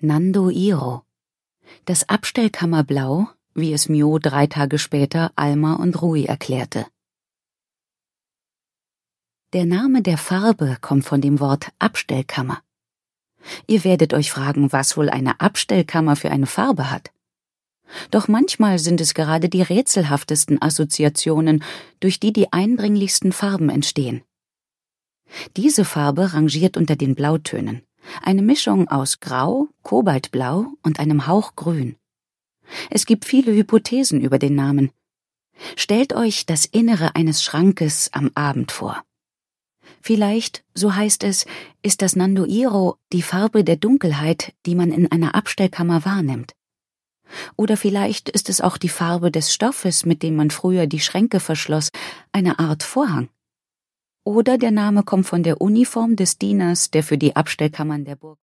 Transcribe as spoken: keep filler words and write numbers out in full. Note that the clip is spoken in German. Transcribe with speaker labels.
Speaker 1: Nando Iro. Das Abstellkammerblau, wie es Mio drei Tage später Alma und Rui erklärte. Der Name der Farbe kommt von dem Wort Abstellkammer. Ihr werdet euch fragen, was wohl eine Abstellkammer für eine Farbe hat. Doch manchmal sind es gerade die rätselhaftesten Assoziationen, durch die die eindringlichsten Farben entstehen. Diese Farbe rangiert unter den Blautönen, eine Mischung aus Grau, Kobaltblau und einem Hauch Grün. Es gibt viele Hypothesen über den Namen. Stellt euch das Innere eines Schrankes am Abend vor. Vielleicht, so heißt es, ist das Nando Iro die Farbe der Dunkelheit, die man in einer Abstellkammer wahrnimmt. Oder vielleicht ist es auch die Farbe des Stoffes, mit dem man früher die Schränke verschloss, eine Art Vorhang. Oder der Name kommt von der Uniform des Dieners, der für die Abstellkammern der Burg